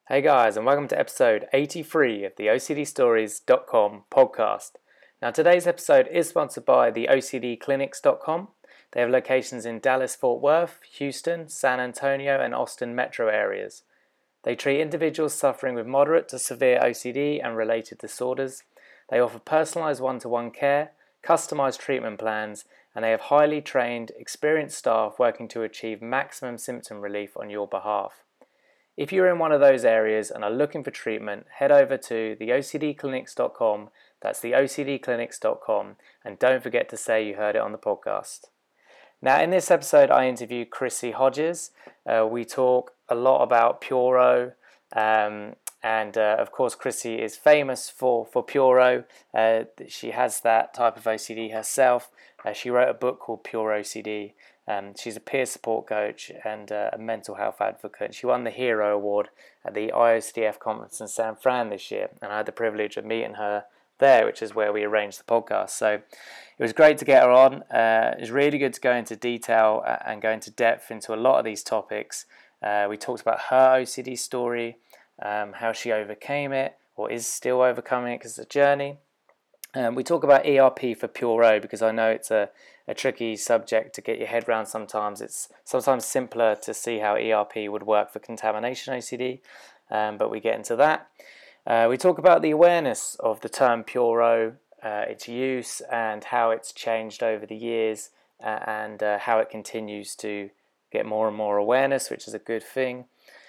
Hey guys, and welcome to episode 83 of the OCDstories.com podcast. Now, today's episode is sponsored by the OCDclinics.com. They have locations in Dallas, Fort Worth, Houston, San Antonio, and Austin metro areas. They treat individuals suffering with moderate to severe OCD and related disorders. They offer personalized one-to-one care, customized treatment plans, and they have highly trained, experienced staff working to achieve maximum symptom relief on your behalf. If you're in one of those areas and are looking for treatment, head over to theocdclinics.com. That's theocdclinics.com, and don't forget to say you heard it on the podcast. Now, in this episode, I interview Chrissy Hodges. We talk a lot about Puro, and of course, Chrissy is famous for Puro. She has that type of OCD herself. She wrote a book called Pure OCD. She's a peer support coach and a mental health advocate. She won the Hero Award at the IOCDF conference in San Fran this year, and I had the privilege of meeting her there, which is where we arranged the podcast. So it was great to get her on. It was really good to go into detail and go into depth into a lot of these topics. We talked about her OCD story, how she overcame it or is still overcoming it because it's a journey. We talk about ERP for Puro because I know it's a tricky subject to get your head around sometimes. It's sometimes simpler to see how ERP would work for contamination OCD, but we get into that. We talk about the awareness of the term Puro, its use and how it's changed over the years, and how it continues to get more and more awareness, which is a good thing.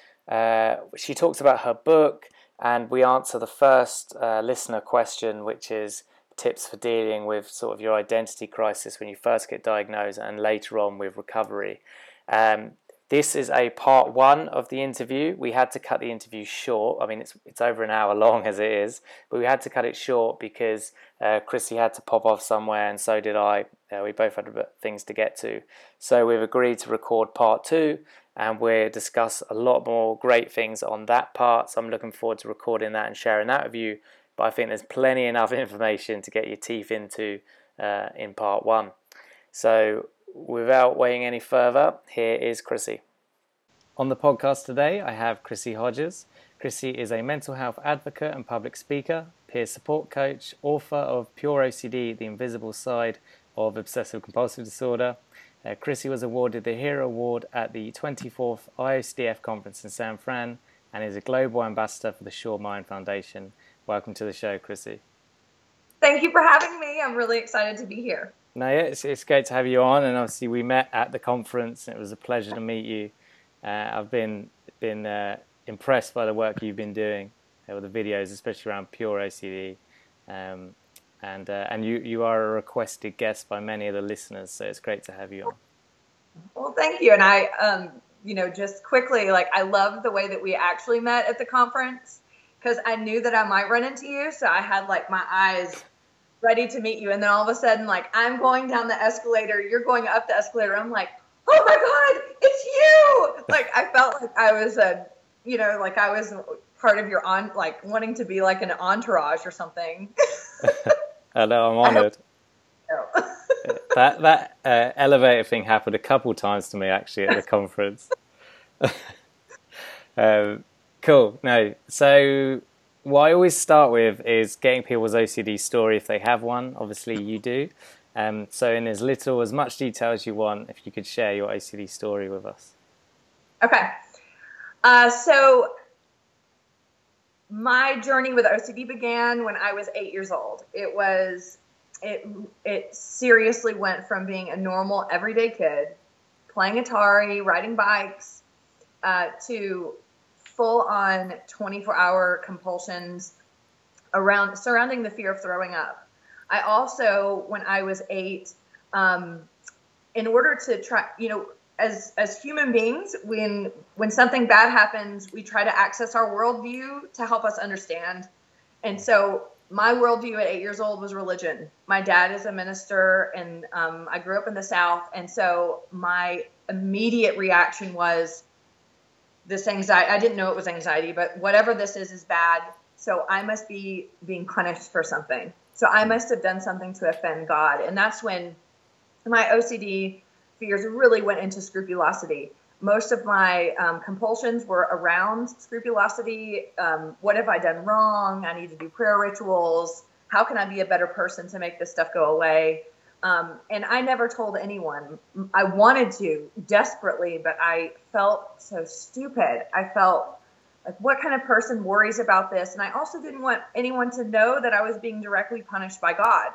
She talks about her book, and we answer the first listener question, which is tips for dealing with sort of your identity crisis when you first get diagnosed and later on with recovery. This is a part one of the interview. We had to cut the interview short. I mean, it's over an hour long as it is, but we had to cut it short because Chrissy had to pop off somewhere and so did I. We both had things to get to. So we've agreed to record part two, and we'll discuss a lot more great things on that part. So I'm looking forward to recording that and sharing that with you. But I think there's plenty enough information to get your teeth into in part one. So without waiting any further, here is Chrissy. On the podcast today, I have Chrissy Hodges. Chrissy is a mental health advocate and public speaker, peer support coach, author of Pure OCD, The Invisible Side of Obsessive Compulsive Disorder. Chrissy was awarded the Hero Award at the 24th IOCDF conference in San Fran and is a global ambassador for the Sure Mind Foundation. Welcome to the show, Chrissy. Thank you for having me. I'm really excited to be here. No, yeah, it's great to have you on, and obviously we met at the conference. And it was a pleasure to meet you. I've been impressed by the work you've been doing with the videos, especially around Pure OCD, and you are a requested guest by many of the listeners, so it's great to have you on. Well, thank you. And I, just quickly, I love the way that we actually met at the conference because I knew that I might run into you, so I had my eyes ready to meet you, and then all of a sudden, I'm going down the escalator, you're going up the escalator. I'm like, oh my God, it's you! I felt like I was I was part of your wanting to be an entourage or something. I know, I'm honored. That elevator thing happened a couple times to me actually at the conference. Cool. No, so what I always start with is getting people's OCD story if they have one. Obviously you do. So in as much detail as you want, if you could share your OCD story with us. Okay. So my journey with OCD began when I was 8 years old. It seriously went from being a normal everyday kid, playing Atari, riding bikes, to full-on 24-hour compulsions surrounding the fear of throwing up. I also, when I was 8, in order to try, as human beings, when something bad happens, we try to access our worldview to help us understand. And so my worldview at 8 years old was religion. My dad is a minister, and I grew up in the South. And so my immediate reaction was this anxiety. I didn't know it was anxiety, but whatever this is bad. So I must be being punished for something. So I must have done something to offend God. And that's when my OCD fears really went into scrupulosity. most of my compulsions were around scrupulosity. What have I done wrong? I need to do prayer rituals. How can I be a better person to make this stuff go away? And I never told anyone. I wanted to desperately, but I felt so stupid. I felt like, what kind of person worries about this? And I also didn't want anyone to know that I was being directly punished by God.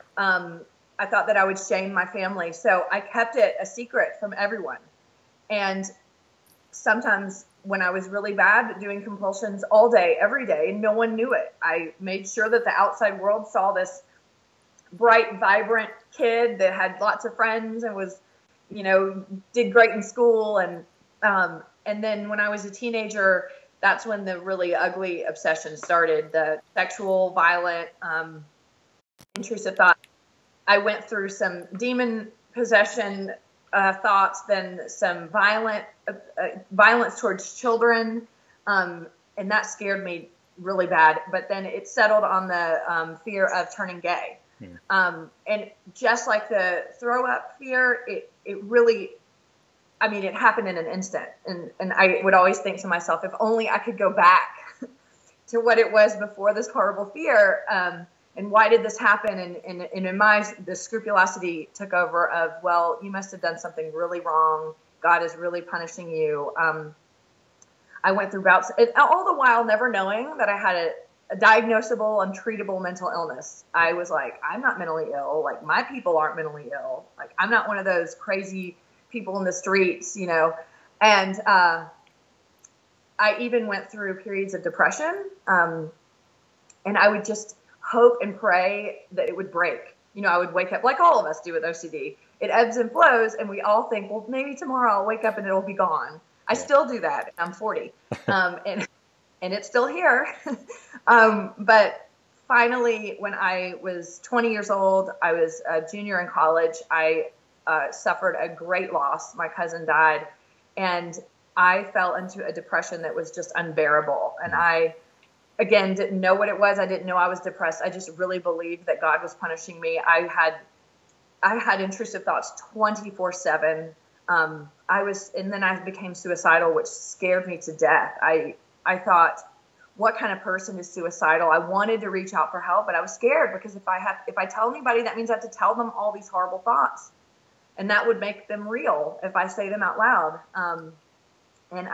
I thought that I would shame my family. So I kept it a secret from everyone. And sometimes when I was really bad, doing compulsions all day, every day, no one knew it. I made sure that the outside world saw this bright, vibrant kid that had lots of friends and was, did great in school. And then when I was a teenager, that's when the really ugly obsession started, the sexual, violent, intrusive thoughts. I went through some demon possession thoughts, then some violence towards children, and that scared me really bad. But then it settled on the fear of turning gay. And just like the throw up fear, it really, it happened in an instant. And I would always think to myself, if only I could go back to what it was before this horrible fear. And why did this happen? And in the scrupulosity took over of, well, you must have done something really wrong. God is really punishing you. I went through bouts, all the while never knowing that I had a diagnosable, untreatable mental illness. I was like, I'm not mentally ill. Like, my people aren't mentally ill. Like, I'm not one of those crazy people in the streets, And I even went through periods of depression. And I would just hope and pray that it would break. I would wake up like all of us do with OCD. It ebbs and flows, and we all think, well, maybe tomorrow I'll wake up and it'll be gone. I still do that. I'm 40, and it's still here. But finally, when I was 20 years old, I was a junior in college. I suffered a great loss. My cousin died, and I fell into a depression that was just unbearable. And I, again, didn't know what it was. I didn't know I was depressed. I just really believed that God was punishing me. I had intrusive thoughts 24/7. And then I became suicidal, which scared me to death. I thought, what kind of person is suicidal? I wanted to reach out for help, but I was scared because if I tell anybody, that means I have to tell them all these horrible thoughts, and that would make them real if I say them out loud. And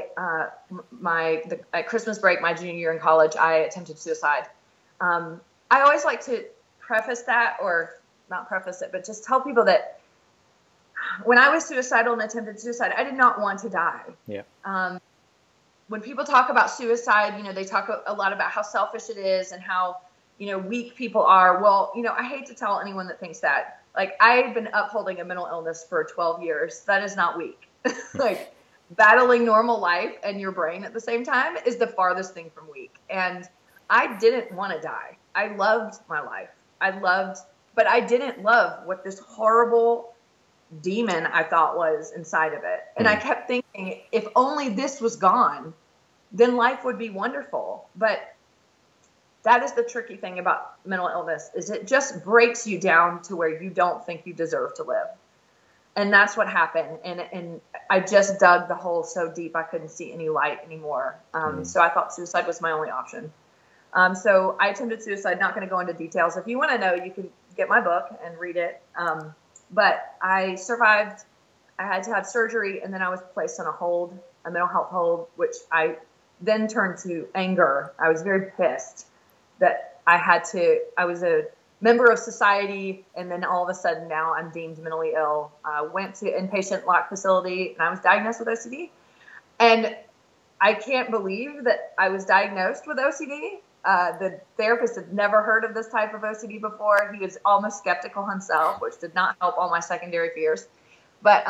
at Christmas break, my junior year in college, I attempted suicide. I always like to preface that, or not preface it, but just tell people that when I was suicidal and attempted suicide, I did not want to die. Yeah. When people talk about suicide, they talk a lot about how selfish it is and how, weak people are. Well, I hate to tell anyone that thinks that. Like, I've been upholding a mental illness for 12 years. That is not weak. Like, battling normal life and your brain at the same time is the farthest thing from weak. And I didn't want to die. I loved my life. But I didn't love what this horrible demon I thought was inside of it. And I kept thinking, if only this was gone, then life would be wonderful. But that is the tricky thing about mental illness, is it just breaks you down to where you don't think you deserve to live. And that's what happened. And I just dug the hole so deep I couldn't see any light anymore. So I thought suicide was my only option. So I attempted suicide. Not going to go into details. If you want to know, you can get my book and read it. But I survived. I had to have surgery, and then I was placed on a mental health hold, which I then turned to anger. I was very pissed that I was a member of society, and then all of a sudden now I'm deemed mentally ill. Went to inpatient locked facility, and I was diagnosed with OCD. And I can't believe that I was diagnosed with OCD. The therapist had never heard of this type of OCD before. He was almost skeptical himself, which did not help all my secondary fears. But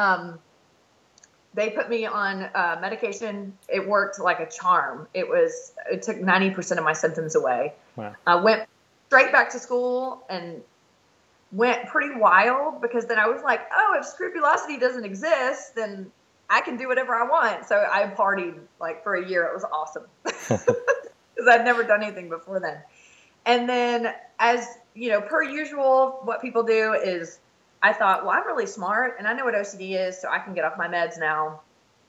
they put me on medication. It worked like a charm. It took 90% of my symptoms away. Wow. I went straight back to school and went pretty wild, because then I was like, oh, if scrupulosity doesn't exist, then I can do whatever I want. So I partied like for a year. It was awesome. Because I'd never done anything before then. And then, as per usual, what people do is, I thought, well, I'm really smart and I know what OCD is, so I can get off my meds now.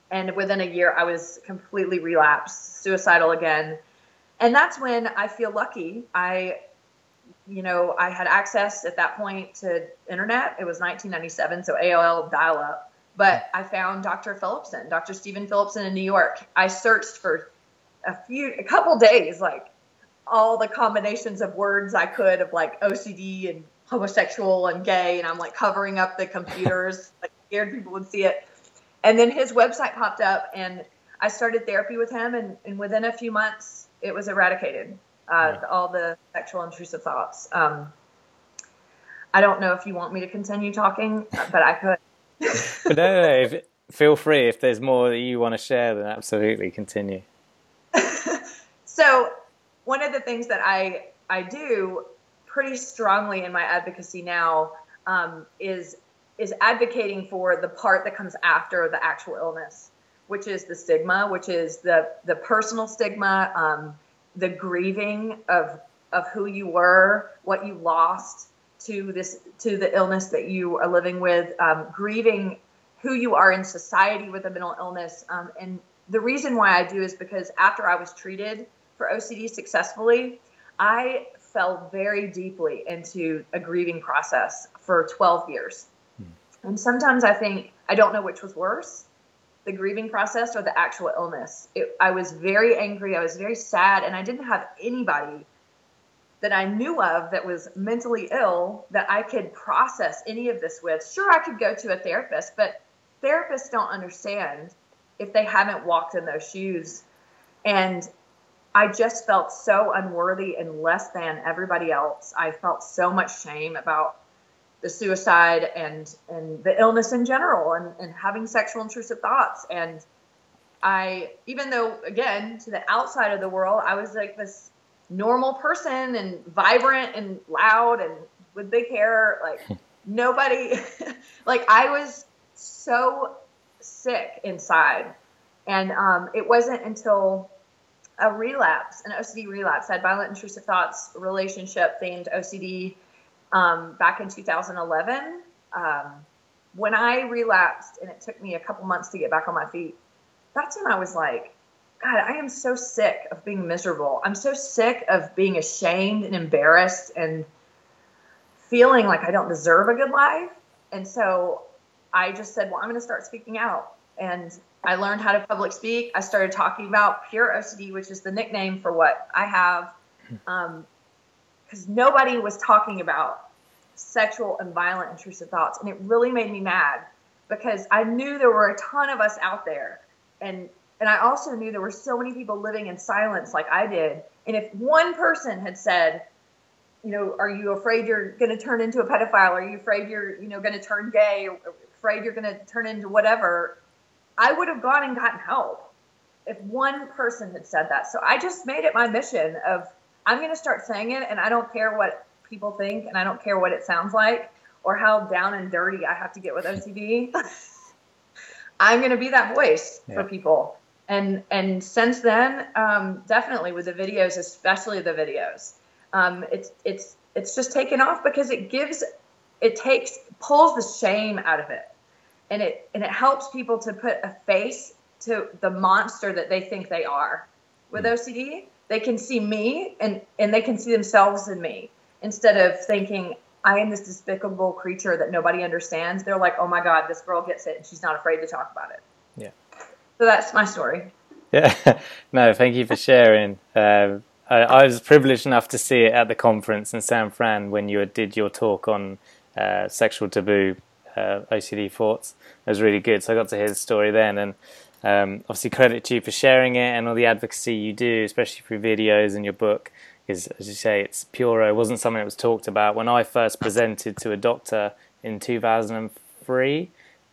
And within a year, I was completely relapsed, suicidal again. And that's when I feel lucky. I had access at that point to internet. It was 1997, so AOL dial-up. But I found Dr. Phillipson, Dr. Stephen Phillipson in New York. I searched for a couple days, like all the combinations of words I could of like OCD and homosexual and gay, and I'm like covering up the computers, like scared people would see it. And then his website popped up, and I started therapy with him, and within a few months, it was eradicated. All the sexual intrusive thoughts. I don't know if you want me to continue talking, but I could. But no, feel free. If there's more that you want to share, then absolutely continue. So one of the things that I do pretty strongly in my advocacy now is advocating for the part that comes after the actual illness, which is the stigma, which is the personal stigma, the grieving of who you were, what you lost to the illness that you are living with, grieving who you are in society with a mental illness. And the reason why I do is because after I was treated for OCD successfully, I fell very deeply into a grieving process for 12 years. And sometimes I think, I don't know which was worse, the grieving process or the actual illness. I was very angry. I was very sad. And I didn't have anybody that I knew of that was mentally ill that I could process any of this with. Sure, I could go to a therapist, but therapists don't understand if they haven't walked in those shoes. And I just felt so unworthy and less than everybody else. I felt so much shame about the suicide and the illness in general and having sexual intrusive thoughts. And I, even though, again, to the outside of the world, I was like this normal person and vibrant and loud and with big hair, like nobody, like I was so sick inside. And it wasn't until a relapse, an OCD relapse, I had violent intrusive thoughts, relationship themed OCD, back in 2011, when I relapsed and it took me a couple months to get back on my feet. That's when I was like, God, I am so sick of being miserable. I'm so sick of being ashamed and embarrassed and feeling like I don't deserve a good life. And so I just said, well, I'm going to start speaking out. And I learned how to public speak. I started talking about pure OCD, which is the nickname for what I have. Because nobody was talking about sexual and violent intrusive thoughts. And it really made me mad because I knew there were a ton of us out there. And I also knew there were so many people living in silence like I did. And if one person had said, you know, are you afraid you're going to turn into a pedophile? Are you afraid you're, you know, going to turn gay? Or afraid you're going to turn into whatever? I would have gone and gotten help if one person had said that. So I just made it my mission of, I'm going to start saying it, and I don't care what people think, and I don't care what it sounds like or how down and dirty I have to get with OCD. I'm going to be that voice for people. And since then, definitely with the videos, especially the videos, it's just taken off because pulls the shame out of it. And it helps people to put a face to the monster that they think they are. With OCD, they can see me and they can see themselves in me instead of thinking I am this despicable creature that nobody understands. They're like, oh my God, this girl gets it and she's not afraid to talk about it. Yeah. So that's my story. Yeah. No, thank you for sharing. I was privileged enough to see it at the conference in San Fran when you did your talk on sexual taboo, OCD thoughts. It was really good. So I got to hear the story then. And obviously credit to you for sharing it and all the advocacy you do, especially through videos and your book. Because, as you say, it's pure. It wasn't something that was talked about. When I first presented to a doctor in 2003,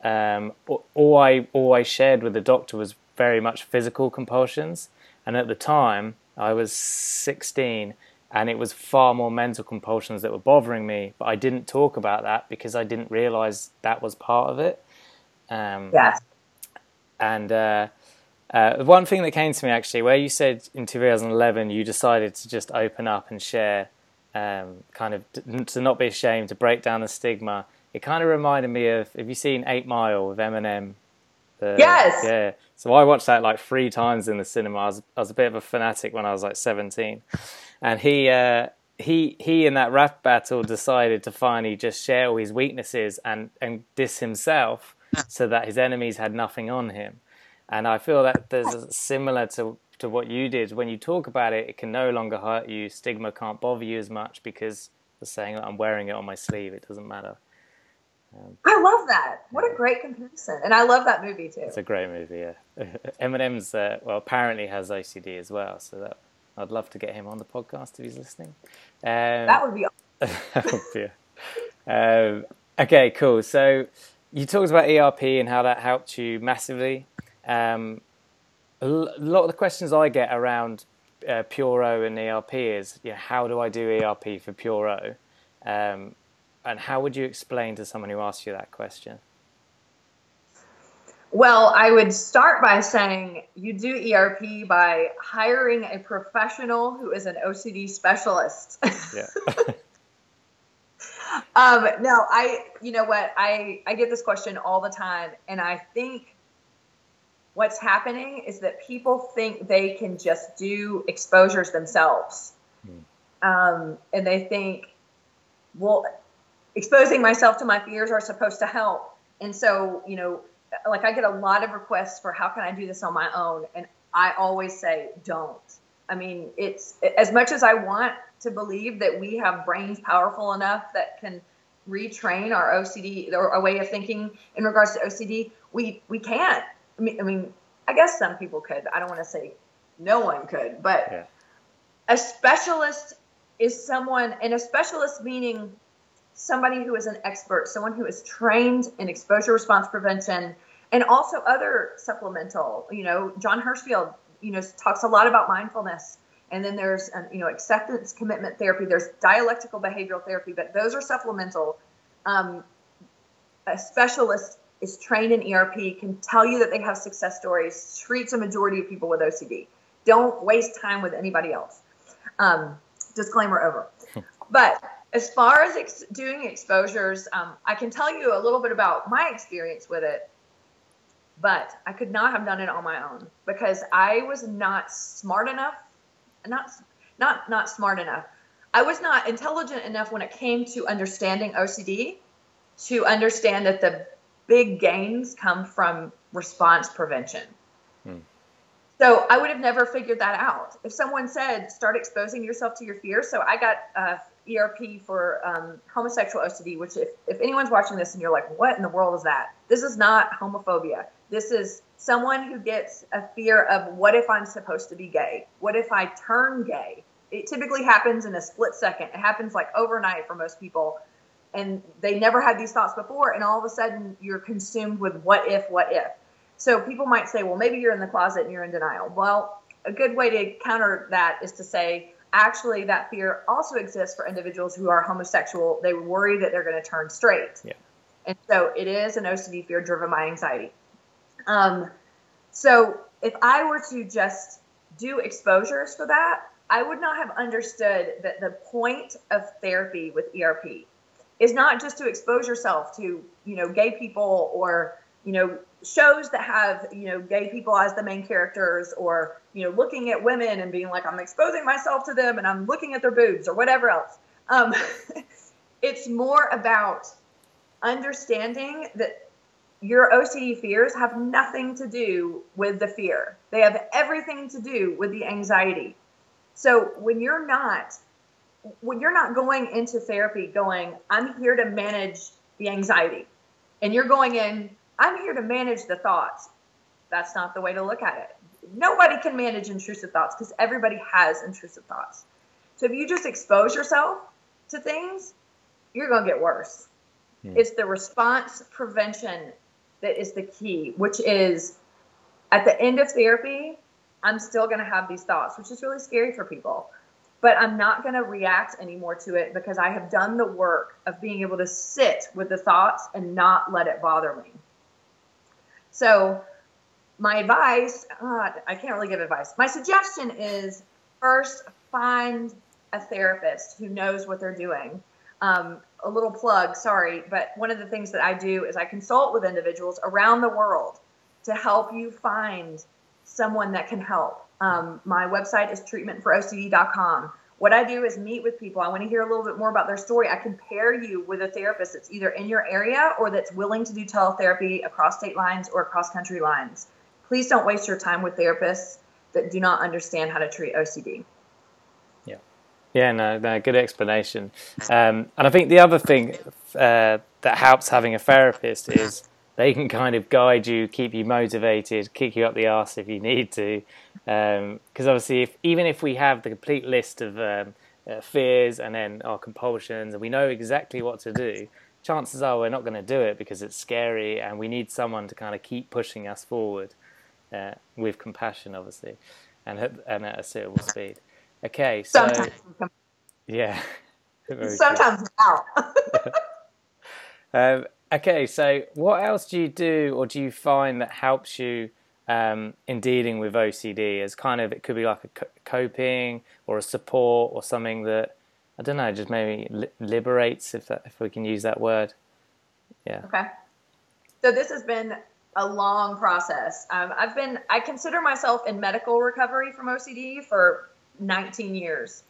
all I shared with the doctor was very much physical compulsions. And at the time, I was 16, and it was far more mental compulsions that were bothering me. But I didn't talk about that because I didn't realize that was part of it. Yes. And one thing that came to me actually, where you said in 2011 you decided to just open up and share, kind of to not be ashamed, to break down the stigma. It kind of reminded me of, have you seen 8 Mile with Eminem, Yes. Yeah. So I watched that like 3 times in the cinema. I was a bit of a fanatic when I was like 17, and he in that rap battle decided to finally just share all his weaknesses and diss himself so that his enemies had nothing on him. And I feel that there's similar to what you did. When you talk about it, it can no longer hurt you. Stigma can't bother you as much because the saying that I'm wearing it on my sleeve, it doesn't matter. I love that. What a great comparison. And I love that movie too. It's a great movie, yeah. Eminem's, well, apparently has OCD as well, so that I'd love to get him on the podcast if he's listening. That would be awesome. Okay, cool. So you talked about ERP and how that helped you massively. A lot of the questions I get around Puro and ERP is, how do I do ERP for Puro? And how would you explain to someone who asks you that question? Well, I would start by saying you do ERP by hiring a professional who is an OCD specialist. Yeah. No, you know what? I get this question all the time. And I think what's happening is that people think they can just do exposures themselves. And they think, well, exposing myself to my fears are supposed to help. And so, like I get a lot of requests for how can I do this on my own? And I always say, don't. I mean, it's as much as I want to believe that we have brains powerful enough that can retrain our OCD or our way of thinking in regards to OCD, we can't. I mean, I guess some people could. I don't want to say no one could, but a specialist is someone, and a specialist meaning somebody who is an expert, someone who is trained in exposure response prevention and also other supplemental, John Hirschfield, talks a lot about mindfulness. And then there's, acceptance commitment therapy. There's dialectical behavioral therapy, but those are supplemental. A specialist is trained in ERP, can tell you that they have success stories, treats a majority of people with OCD. Don't waste time with anybody else. Disclaimer over. But as far as doing exposures, I can tell you a little bit about my experience with it, but I could not have done it on my own because I was not smart enough, not smart enough. I was not intelligent enough when it came to understanding OCD to understand that the big gains come from response prevention. So I would have never figured that out. If someone said, start exposing yourself to your fears. So I got ERP for homosexual OCD, which if anyone's watching this and you're like, what in the world is that? This is not homophobia. This is someone who gets a fear of what if I'm supposed to be gay? What if I turn gay? It typically happens in a split second. It happens like overnight for most people. And they never had these thoughts before. And all of a sudden you're consumed with what if. So people might say, well, maybe you're in the closet and you're in denial. Well, a good way to counter that is to say, actually, that fear also exists for individuals who are homosexual. They worry that they're going to turn straight. Yeah. And so it is an OCD fear driven by anxiety. So if I were to just do exposures for that, I would not have understood that the point of therapy with ERP is not just to expose yourself to, gay people or, shows that have, gay people as the main characters or, looking at women and being like, I'm exposing myself to them and I'm looking at their boobs or whatever else. It's more about understanding that your OCD fears have nothing to do with the fear. They have everything to do with the anxiety. So when you're not going into therapy going, I'm here to manage the anxiety, and you're going in, I'm here to manage the thoughts. That's not the way to look at it. Nobody can manage intrusive thoughts because everybody has intrusive thoughts. So if you just expose yourself to things, you're going to get worse. It's the response prevention that is the key, which is at the end of therapy, I'm still going to have these thoughts, which is really scary for people. But I'm not going to react anymore to it because I have done the work of being able to sit with the thoughts and not let it bother me. So my advice, I can't really give advice. My suggestion is first find a therapist who knows what they're doing. A little plug, sorry, but one of the things that I do is I consult with individuals around the world to help you find someone that can help. My website is treatmentforocd.com. What I do is meet with people. I want to hear a little bit more about their story. I can pair you with a therapist that's either in your area or that's willing to do teletherapy across state lines or across country lines. Please don't waste your time with therapists that do not understand how to treat OCD. Yeah, no, good explanation. And I think the other thing that helps having a therapist is they can kind of guide you, keep you motivated, kick you up the arse if you need to. Because obviously, even if we have the complete list of fears and then our compulsions, and we know exactly what to do, chances are we're not going to do it because it's scary, and we need someone to kind of keep pushing us forward with compassion, obviously, and at a suitable speed. Okay, so yeah, sometimes now. Okay, so what else do you do, or do you find that helps you in dealing with OCD? As kind of, it could be like a coping or a support or something that, I don't know, just maybe liberates, if we can use that word. Yeah. Okay. So this has been a long process. I consider myself in medical recovery from OCD for 19 years.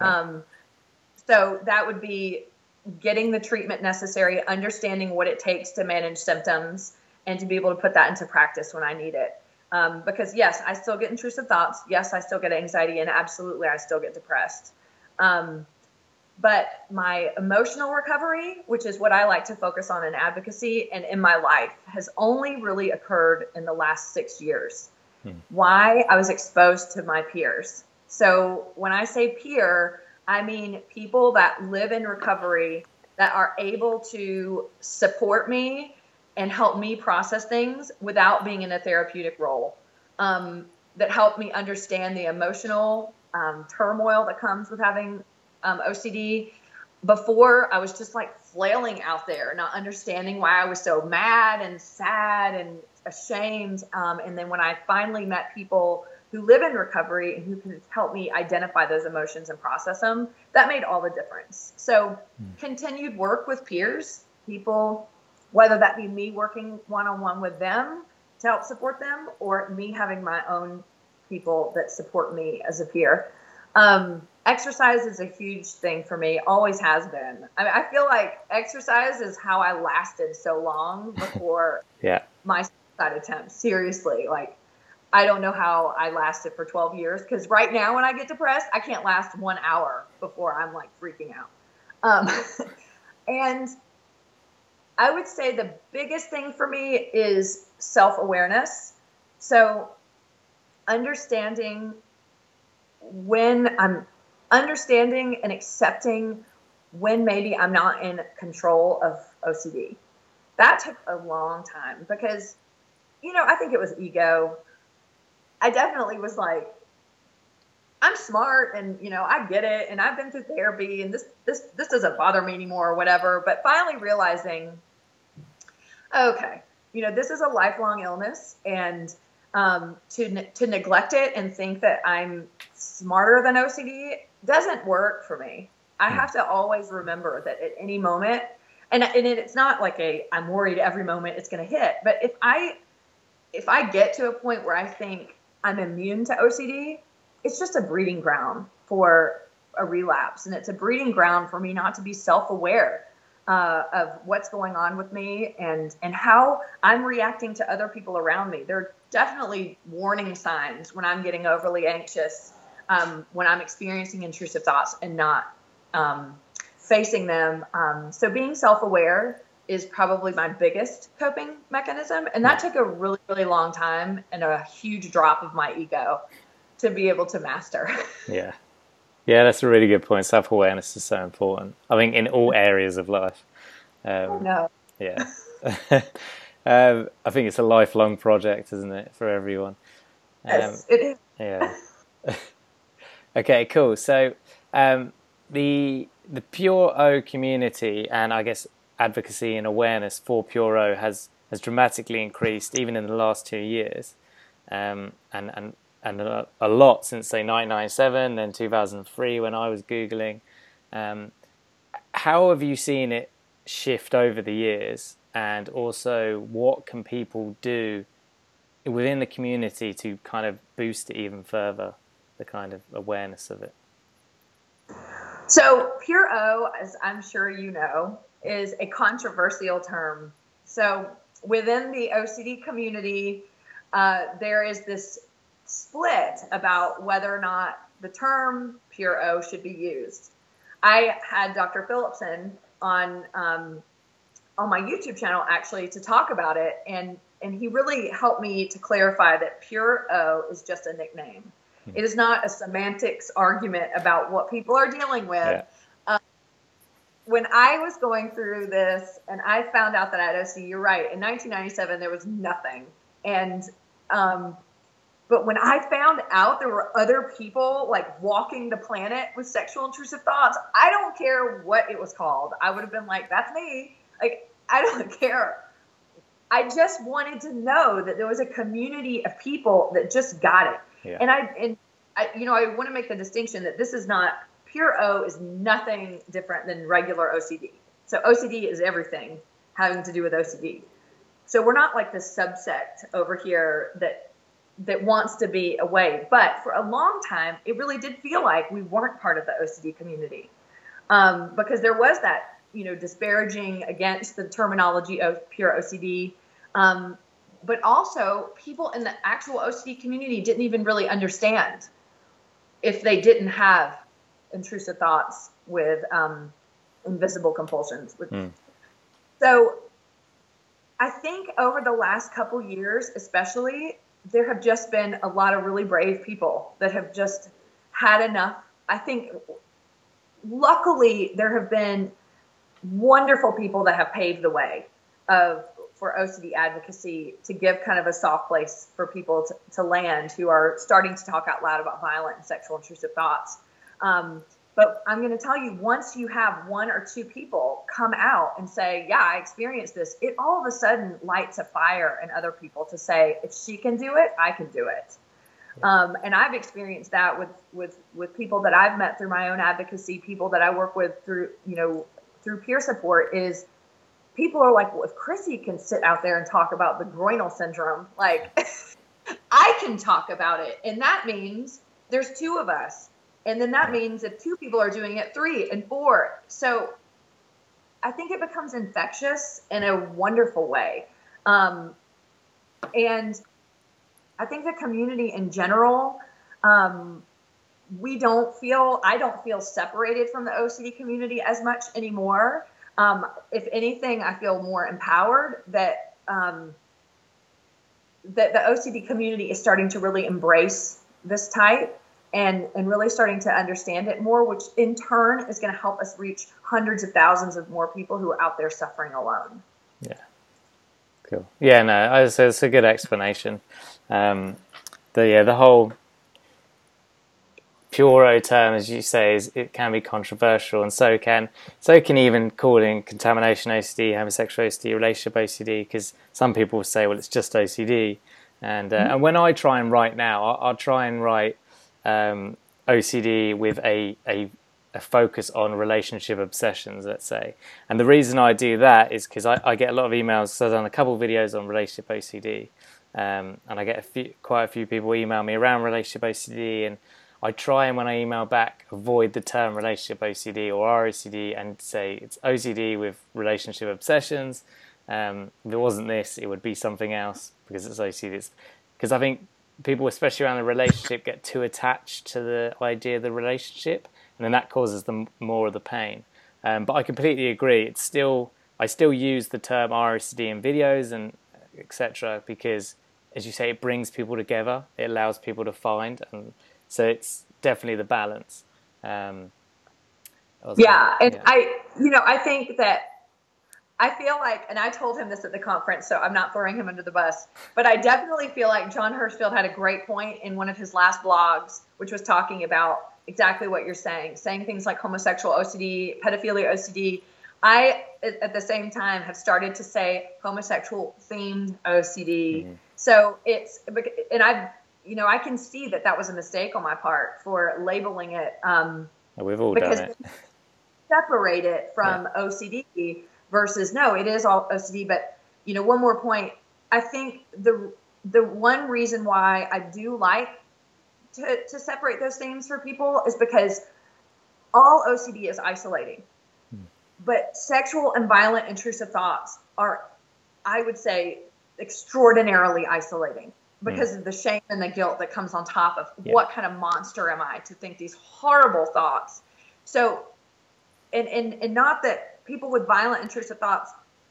So that would be getting the treatment necessary, understanding what it takes to manage symptoms, and to be able to put that into practice when I need it. Because yes, I still get intrusive thoughts. Yes, I still get anxiety, and absolutely, I still get depressed. But my emotional recovery, which is what I like to focus on in advocacy and in my life, has only really occurred in the last 6 years. Why? I was exposed to my peers. So when I say peer, I mean people that live in recovery that are able to support me and help me process things without being in a therapeutic role, that help me understand the emotional turmoil that comes with having OCD. Before, I was just like flailing out there, not understanding why I was so mad and sad and ashamed. And then when I finally met people who live in recovery and who can help me identify those emotions and process them, that made all the difference. So continued work with peers, people, whether that be me working one-on-one with them to help support them, or me having my own people that support me as a peer. Exercise is a huge thing for me, always has been. I feel like exercise is how I lasted so long before my suicide attempt. Seriously, like, I don't know how I lasted for 12 years, because right now when I get depressed, I can't last 1 hour before I'm like freaking out. And I would say the biggest thing for me is self-awareness. So understanding and accepting when maybe I'm not in control of OCD. That took a long time because, I think it was ego. I definitely was like, I'm smart and, I get it. And I've been through therapy and this doesn't bother me anymore or whatever. But finally realizing, okay, this is a lifelong illness, and to neglect it and think that I'm smarter than OCD doesn't work for me. I have to always remember that at any moment, and it's not like I'm worried every moment it's going to hit, but if I get to a point where I think I'm immune to OCD, it's just a breeding ground for a relapse. And it's a breeding ground for me not to be self-aware of what's going on with me and how I'm reacting to other people around me. There are definitely warning signs when I'm getting overly anxious, when I'm experiencing intrusive thoughts and not facing them. So being self-aware is probably my biggest coping mechanism. And that took a really, really long time and a huge drop of my ego to be able to master. Yeah, that's a really good point. Self-awareness is so important, I think, in all areas of life. No. Yeah. I think it's a lifelong project, isn't it, for everyone? Yes, it is. Yeah. Okay, cool. So the Pure O community, and I guess advocacy and awareness for Pure O has dramatically increased even in the last 2 years, and a lot since, say, 1997, then 2003 when I was Googling. How have you seen it shift over the years, and also what can people do within the community to kind of boost it even further, the kind of awareness of it? So Pure O, as I'm sure you know, is a controversial term. So within the OCD community, there is this split about whether or not the term Pure O should be used. I had Dr. Phillipson on my YouTube channel actually to talk about it, and he really helped me to clarify that Pure O is just a nickname. It is not a semantics argument about what people are dealing with. Yeah. When I was going through this and I found out that I had OCD, you're right, in 1997 there was nothing. And but when I found out there were other people like walking the planet with sexual intrusive thoughts, I don't care what it was called. I would have been like, that's me. Like, I don't care. I just wanted to know that there was a community of people that just got it. Yeah. And I want to make the distinction that this is not, Pure O is nothing different than regular OCD. So OCD is everything having to do with OCD. So we're not like this subsect over here that wants to be away. But for a long time, it really did feel like we weren't part of the OCD community, because there was that, disparaging against the terminology of pure OCD. But also people in the actual OCD community didn't even really understand if they didn't have intrusive thoughts with invisible compulsions. So I think over the last couple years, especially, there have just been a lot of really brave people that have just had enough. I think luckily there have been wonderful people that have paved the way for OCD advocacy to give kind of a soft place for people to land who are starting to talk out loud about violent and sexual intrusive thoughts. But I'm going to tell you, once you have one or two people come out and say, yeah, I experienced this, it all of a sudden lights a fire in other people to say, if she can do it, I can do it. And I've experienced that with people that I've met through my own advocacy, people that I work with through peer support, is people are like, well, if Chrissy can sit out there and talk about the groinal syndrome, like I can talk about it. And that means there's two of us. And then that means if two people are doing it, 3 and 4. So I think it becomes infectious in a wonderful way. And I think the community in general, I don't feel separated from the OCD community as much anymore. If anything, I feel more empowered that the OCD community is starting to really embrace this type and really starting to understand it more, which in turn is going to help us reach hundreds of thousands of more people who are out there suffering alone. Yeah. Cool. Yeah, no, it's a good explanation. The whole Pure O term, as you say, it can be controversial, and so can even calling contamination OCD, homosexual OCD, relationship OCD, because some people will say, well, it's just OCD. And when I try and write now, I'll try and write OCD with a focus on relationship obsessions, let's say. And the reason I do that is because I get a lot of emails. So I've done a couple of videos on relationship OCD, and I get quite a few people email me around relationship OCD, and I try and when I email back avoid the term relationship OCD or ROCD and say it's OCD with relationship obsessions. If it wasn't this, it would be something else because it's OCD. Because I think people, especially around the relationship, get too attached to the idea of the relationship, and then that causes them more of the pain. But I completely agree. I still use the term ROCD in videos and etc. because, as you say, it brings people together. It allows people to find, and so it's definitely the balance. I think that I feel like, and I told him this at the conference, so I'm not throwing him under the bus, but I definitely feel like John Hirschfield had a great point in one of his last blogs, which was talking about exactly what you're saying things like homosexual OCD, pedophilia OCD. I, at the same time, have started to say homosexual themed OCD. Mm-hmm. So I can see that was a mistake on my part for labeling it. We've all done it. Separate it from OCD versus no, it is all OCD. But one more point. I think the one reason why I do like to separate those themes for people is because all OCD is isolating. But sexual and violent intrusive thoughts are, I would say, extraordinarily isolating because of the shame and the guilt that comes on top of what kind of monster am I to think these horrible thoughts. So, and not that people with violent intrusive thoughts,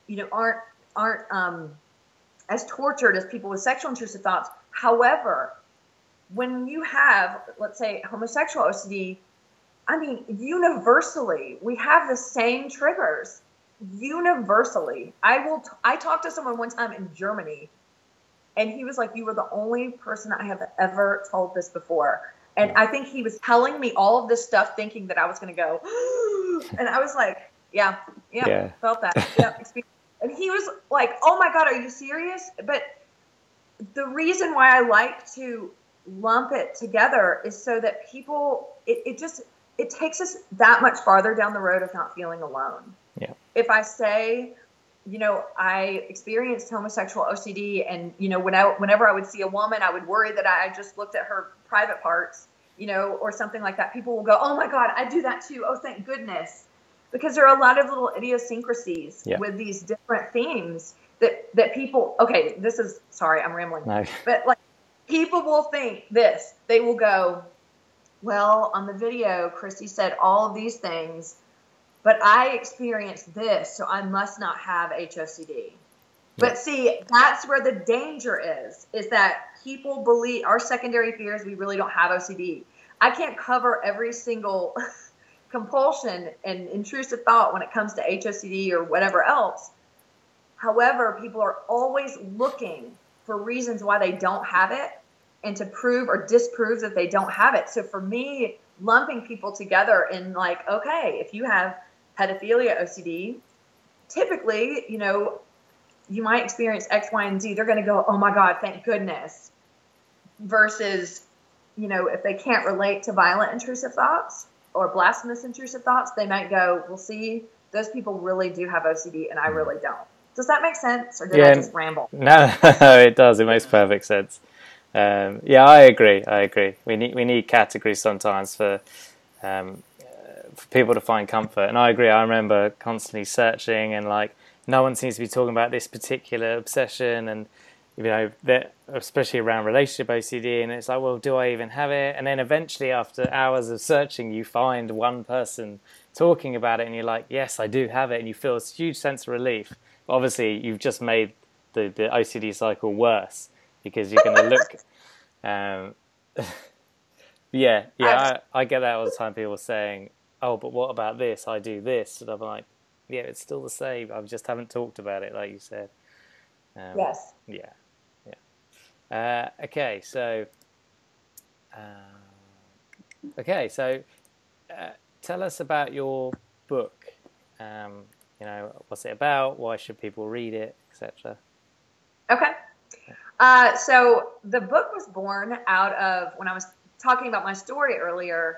aren't as tortured as people with sexual intrusive thoughts. However, when you have, let's say, homosexual OCD, I mean, universally, we have the same triggers. Universally. I talked to someone one time in Germany, and he was like, you were the only person I have ever told this before. And I think he was telling me all of this stuff thinking that I was going to go, and I was like, yeah, felt that. Yeah, and he was like, oh my God, are you serious? But the reason why I like to lump it together is so that people, it takes us that much farther down the road of not feeling alone. Yeah. If I say, I experienced homosexual OCD, and, whenever I would see a woman, I would worry that I just looked at her private parts, or something like that. People will go, oh my God, I do that too. Oh, thank goodness. Because there are a lot of little idiosyncrasies with these different themes that people, okay, sorry, I'm rambling. No. But like, people will think this, they will go, well, on the video, Christy said all of these things, but I experienced this, so I must not have HOCD. But see, that's where the danger is that people believe our secondary fear is we really don't have OCD. I can't cover every single compulsion and intrusive thought when it comes to HOCD or whatever else. However, people are always looking for reasons why they don't have it and to prove or disprove that they don't have it. So for me, lumping people together in like, okay, if you have pedophilia OCD, typically, you might experience X, Y, and Z. They're going to go, oh my God, thank goodness. Versus, if they can't relate to violent intrusive thoughts or blasphemous intrusive thoughts, they might go, well, see, those people really do have OCD and I really don't. Does that make sense? Or did I just ramble? No, it does. It makes perfect sense. I agree. We need categories sometimes for people to find comfort. And I agree. I remember constantly searching and like, no one seems to be talking about this particular obsession, and that especially around relationship OCD, and it's like, well, do I even have it? And then eventually, after hours of searching, you find one person talking about it, and you're like, yes, I do have it, and you feel this huge sense of relief. But obviously, you've just made the OCD cycle worse because you're going to look. I get that all the time. People saying, oh, but what about this? I do this, and I'm like, yeah, it's still the same. I just haven't talked about it, like you said. Yes. Yeah. Okay, so tell us about your book. What's it about? Why should people read it, etc.? Okay. So the book was born out of when I was talking about my story earlier.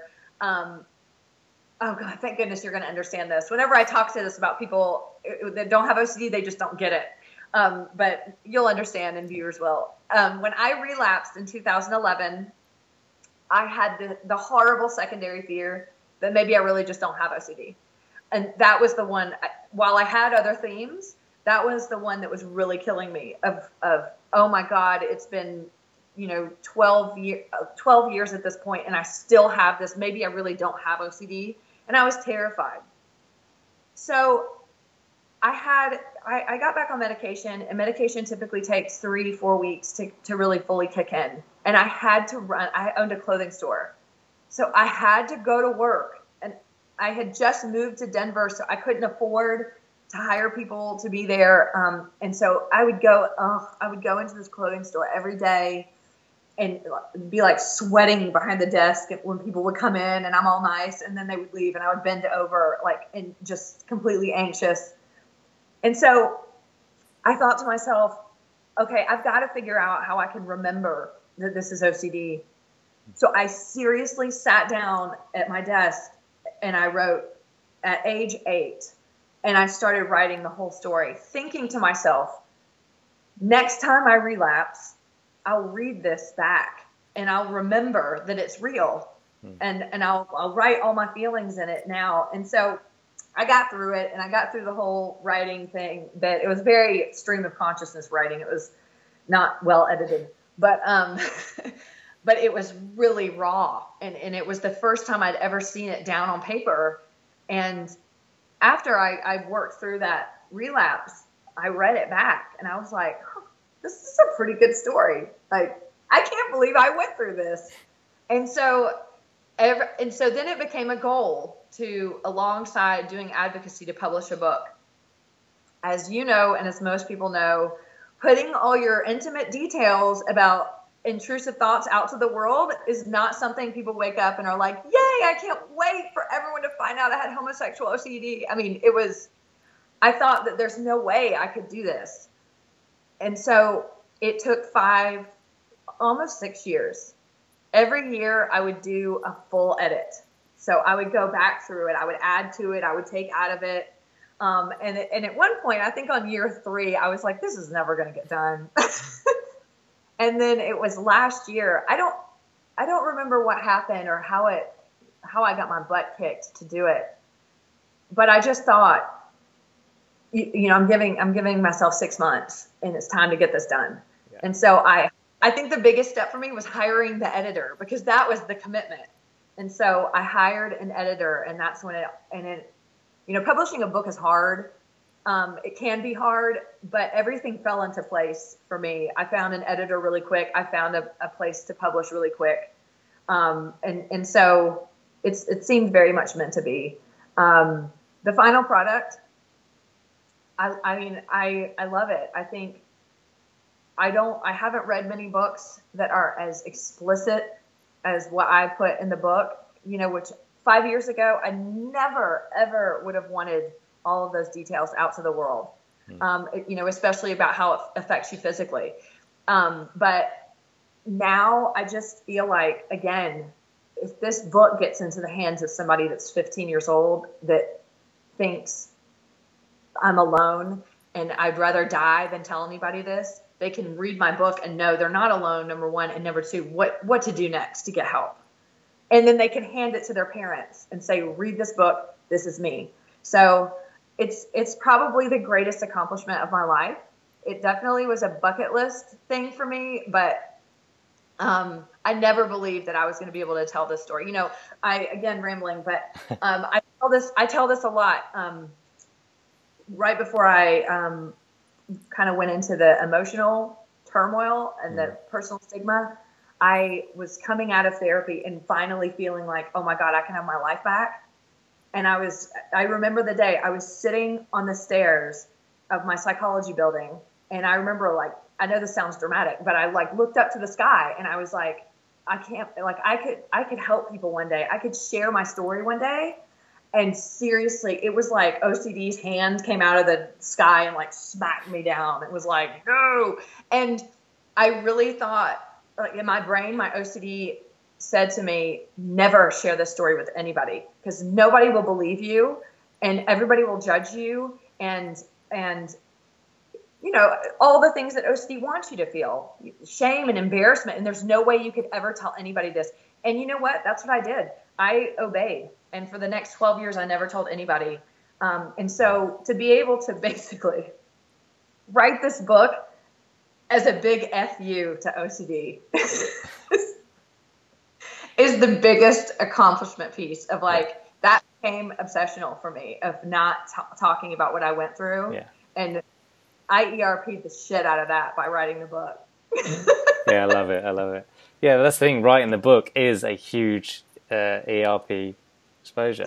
Oh God, thank goodness you're going to understand this. Whenever I talk to this about people that don't have OCD, they just don't get it. But you'll understand, and viewers will. When I relapsed in 2011, I had the horrible secondary fear that maybe I really just don't have OCD. And that was the one, while I had other themes, that was the one that was really killing me of oh my God, it's been, 12 years at this point, and I still have this. Maybe I really don't have OCD. And I was terrified. So I got back on medication, and medication typically takes 3-4 weeks to really fully kick in. And I had to run. I owned a clothing store. So I had to go to work. And I had just moved to Denver, so I couldn't afford to hire people to be there. And so I would go into this clothing store every day and be like sweating behind the desk when people would come in, and I'm all nice, and then they would leave, and I would bend over and just completely anxious. And so I thought to myself, okay, I've got to figure out how I can remember that this is OCD. So I seriously sat down at my desk and I wrote at age 8, and I started writing the whole story, thinking to myself, next time I relapse, I'll read this back and I'll remember that it's real, and I'll write all my feelings in it now. And so I got through it, and I got through the whole writing thing. But it was very stream of consciousness writing. It was not well edited, but but it was really raw, and it was the first time I'd ever seen it down on paper. And after I worked through that relapse, I read it back, and I was like, huh, this is a pretty good story. Like, I can't believe I went through this. And so then it became a goal to, alongside doing advocacy, to publish a book. As you know, and as most people know, putting all your intimate details about intrusive thoughts out to the world is not something people wake up and are like, yay, I can't wait for everyone to find out I had homosexual OCD. I mean, I thought that there's no way I could do this. And so it took almost 6 years. Every year I would do a full edit. So I would go back through it. I would add to it. I would take out of it. And at one point, I think on year 3, I was like, this is never going to get done. And then it was last year. I don't remember what happened or how I got my butt kicked to do it. But I just thought, I'm giving myself 6 months, and it's time to get this done. Yeah. And so I think the biggest step for me was hiring the editor, because that was the commitment. And so I hired an editor, and that's when publishing a book is hard. It can be hard, but everything fell into place for me. I found an editor really quick. I found a place to publish really quick. And so it seemed very much meant to be. The final product, I love it. I think I haven't read many books that are as explicit as what I put in the book, which 5 years ago, I never, ever would have wanted all of those details out to the world, especially about how it affects you physically. But now I just feel like, again, if this book gets into the hands of somebody that's 15 years old that thinks I'm alone and I'd rather die than tell anybody this, they can read my book and know they're not alone, number one, and number two, what to do next to get help. And then they can hand it to their parents and say, read this book, this is me. So it's probably the greatest accomplishment of my life. It definitely was a bucket list thing for me, but I never believed that I was going to be able to tell this story. Again, rambling, but I tell this a lot. Right before I kind of went into the emotional turmoil and the personal stigma, I was coming out of therapy and finally feeling like, oh my God, I can have my life back. And I remember the day I was sitting on the stairs of my psychology building. And I remember, I know this sounds dramatic, but I looked up to the sky and I was like, I could help people one day. I could share my story one day. And seriously, it was like OCD's hand came out of the sky and smacked me down. It was like, no. And I really thought, in my brain, my OCD said to me, never share this story with anybody, because nobody will believe you and everybody will judge you. And all the things that OCD wants you to feel, shame and embarrassment. And there's no way you could ever tell anybody this. And you know what? That's what I did. I obeyed. And for the next 12 years, I never told anybody. And so to be able to basically write this book as a big FU to OCD is the biggest accomplishment piece of that became obsessional for me, of not talking about what I went through. Yeah. And I ERP'd the shit out of that by writing the book. Yeah, I love it. Yeah, that's the thing. Writing the book is a huge ERP exposure.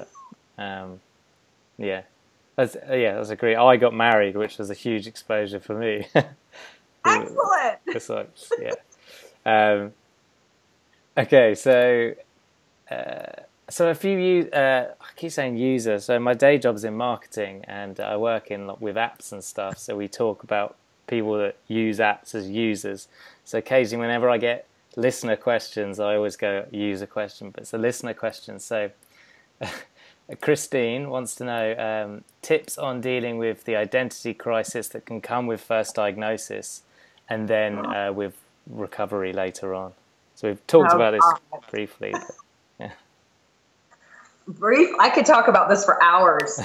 That's great. I got married, which was a huge exposure for me. Excellent. Besides, yeah. Okay, so if you I keep saying user. So my day job's in marketing, and I work with apps and stuff. So we talk about people that use apps as users. So occasionally, whenever I get listener questions, I always go user question, but it's a listener question. So Christine wants to know tips on dealing with the identity crisis that can come with first diagnosis, and then with recovery later on. So we've talked about this briefly. But, yeah. Brief. I could talk about this for hours.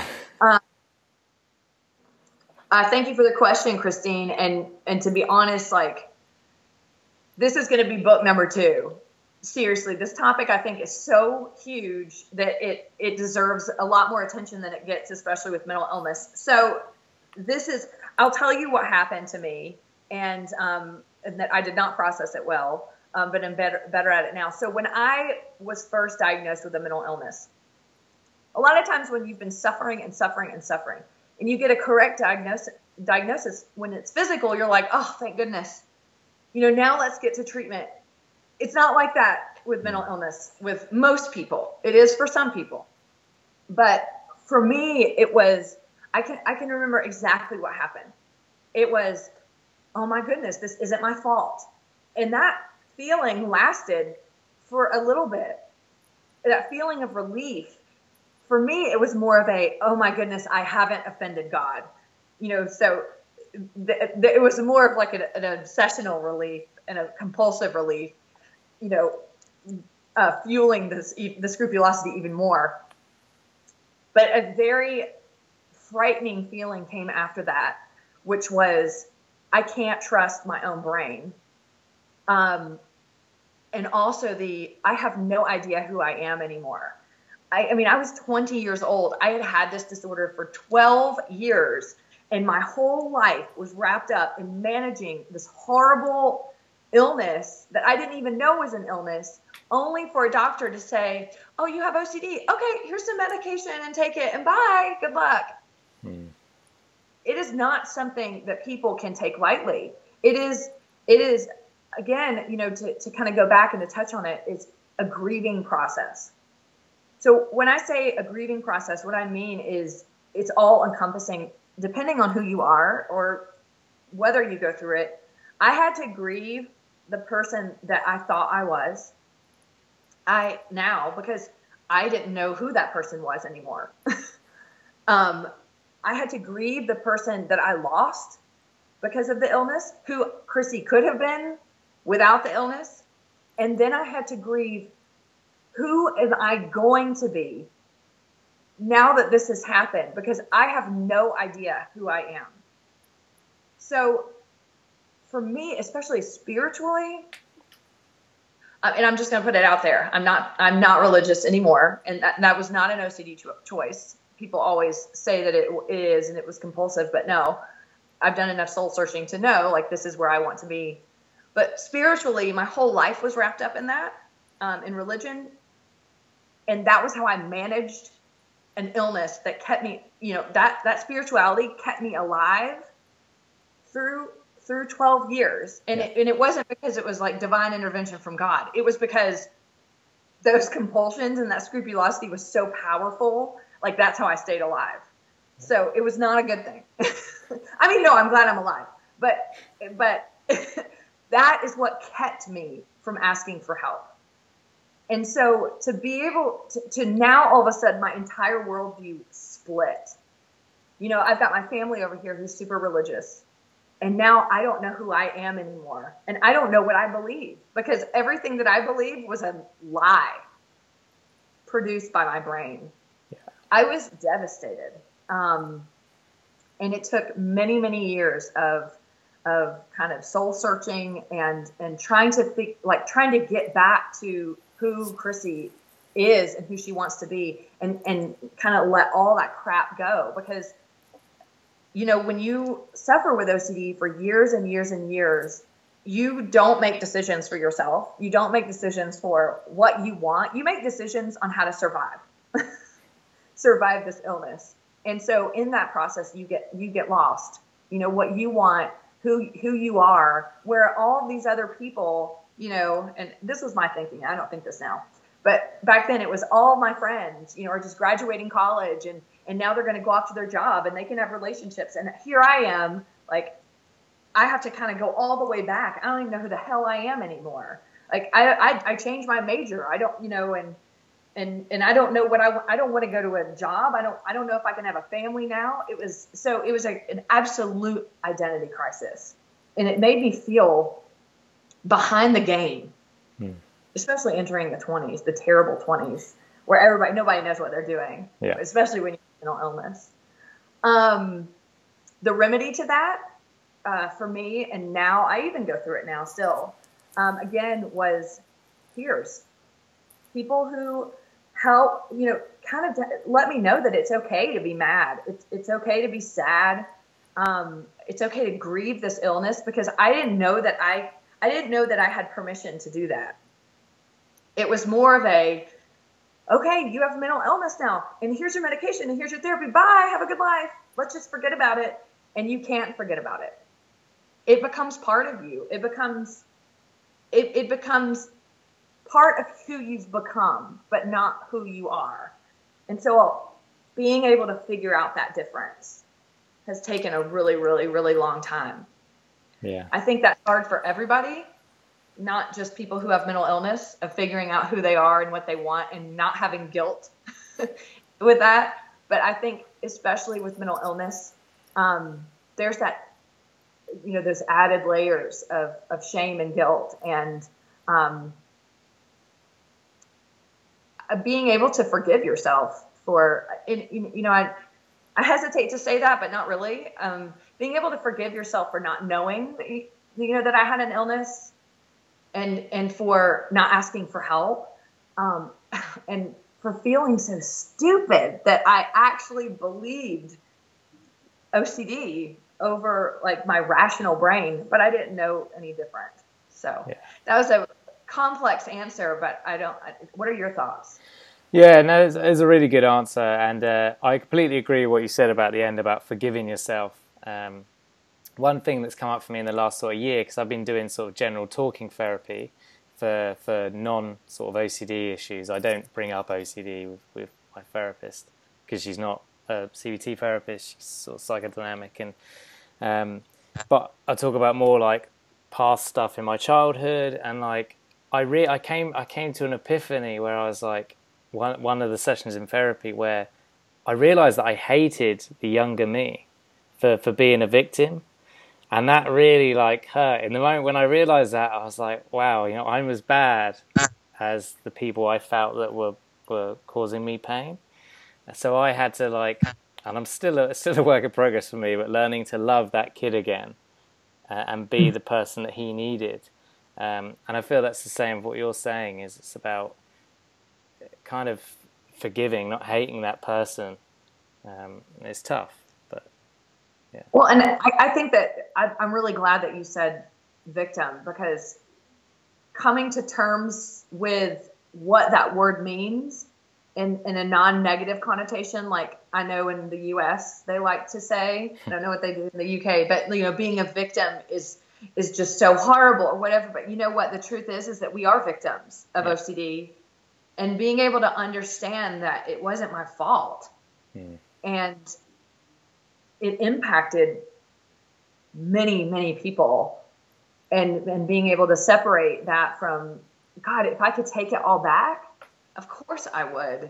Thank you for the question, Christine. And to be honest, like, this is going to be book number 2. Seriously, this topic I think is so huge that it deserves a lot more attention than it gets, especially with mental illness. So I'll tell you what happened to me, and that I did not process it well, but I'm better at it now. So when I was first diagnosed with a mental illness, a lot of times when you've been suffering and suffering and suffering, and you get a correct diagnosis when it's physical, you're like, oh, thank goodness. Now let's get to treatment. It's not like that with mental illness with most people. It is for some people. But for me, it was, I can remember exactly what happened. It was, oh my goodness, this isn't my fault. And that feeling lasted for a little bit. That feeling of relief. For me, it was more of a, oh my goodness, I haven't offended God. So it was more of like an obsessional relief and a compulsive relief, fueling the scrupulosity even more. But a very frightening feeling came after that, which was, I can't trust my own brain. And also I have no idea who I am anymore. I mean, I was 20 years old. I had this disorder for 12 years, and my whole life was wrapped up in managing this horrible illness that I didn't even know was an illness, only for a doctor to say, oh, you have OCD. Okay, here's some medication and take it, and bye, good luck. It is not something that people can take lightly. It is again, to kind of go back and to touch on it, it's a grieving process. So when I say a grieving process, what I mean is it's all encompassing, depending on who you are or whether you go through it. I had to grieve the person that I thought I was. Because I didn't know who that person was anymore. I had to grieve the person that I lost because of the illness, who Chrissy could have been without the illness. And then I had to grieve, who am I going to be now that this has happened? Because I have no idea who I am. So for me, especially spiritually, and I'm just going to put it out there, I'm not religious anymore. And that was not an OCD choice. People always say that it is, and it was compulsive, but no, I've done enough soul searching to know, like, this is where I want to be. But spiritually, my whole life was wrapped up in that, in religion. And that was how I managed an illness that kept me, that spirituality kept me alive through 12 years. And it wasn't because it was like divine intervention from God. It was because those compulsions and that scrupulosity was so powerful. Like, that's how I stayed alive. So it was not a good thing. I mean, no, I'm glad I'm alive. But that is what kept me from asking for help. And so to be able to now, all of a sudden, my entire worldview split. I've got my family over here who's super religious. And now I don't know who I am anymore. And I don't know what I believe, because everything that I believed was a lie produced by my brain. Yeah. I was devastated. And it took many, many years of kind of soul searching and trying to get back to who Chrissy is and who she wants to be, and kind of let all that crap go. Because, when you suffer with OCD for years and years and years, you don't make decisions for yourself. You don't make decisions for what you want. You make decisions on how to survive this illness. And so in that process, you get lost. What you want, who you are, where all these other people, and this was my thinking. I don't think this now. But back then it was all my friends, are just graduating college and now they're going to go off to their job and they can have relationships. And here I am, like, I have to kind of go all the way back. I don't even know who the hell I am anymore. Like, I changed my major. I don't, and I don't know what I don't want to go to a job. I don't know if I can have a family now. It was an absolute identity crisis. And it made me feel behind the game, especially entering the 20s, the terrible 20s, where nobody knows what they're doing, especially when you have mental illness. The remedy to that, for me, and now I even go through it now still, again, was peers. People who help, kind of let me know that it's okay to be mad. It's okay to be sad. It's okay to grieve this illness, because I didn't know that I had permission to do that. It was more of a, okay, you have mental illness now, and here's your medication, and here's your therapy. Bye, have a good life. Let's just forget about it. And you can't forget about it. It becomes part of you. It becomes part of who you've become, but not who you are. And so being able to figure out that difference has taken a really, really, really long time. Yeah. I think that's hard for everybody, not just people who have mental illness, of figuring out who they are and what they want and not having guilt with that. But I think especially with mental illness, there's that, those added layers of shame and guilt, and being able to forgive yourself for, I hesitate to say that, but not really. Being able to forgive yourself for not knowing that, that I had an illness, and for not asking for help, and for feeling so stupid that I actually believed OCD over like my rational brain, but I didn't know any different. So that was a complex answer, but what are your thoughts? Yeah, no, it's a really good answer, and I completely agree with what you said about the end about forgiving yourself. One thing that's come up for me in the last sort of year, because I've been doing sort of general talking therapy for non sort of OCD issues. I don't bring up OCD with my therapist because she's not a CBT therapist. She's sort of psychodynamic, and but I talk about more like past stuff in my childhood, and like I came to an epiphany where I was like, one of the sessions in therapy where I realized that I hated the younger me for being a victim. And that really like hurt. In the moment when I realized that, I was like, wow, I'm as bad as the people I felt that were causing me pain. So I had to like, and I'm still a work in progress for me, but learning to love that kid again, and be the person that he needed. And I feel that's the same with what you're saying, is it's about kind of forgiving, not hating that person. It's tough. Yeah. Well, and I think that I'm really glad that you said victim, because coming to terms with what that word means in a non-negative connotation, like I know in the US they like to say, I don't know what they do in the UK, but being a victim is just so horrible or whatever. But you know what the truth is that we are victims of OCD, and being able to understand that it wasn't my fault, and it impacted many, many people, and being able to separate that from, God, if I could take it all back, of course I would.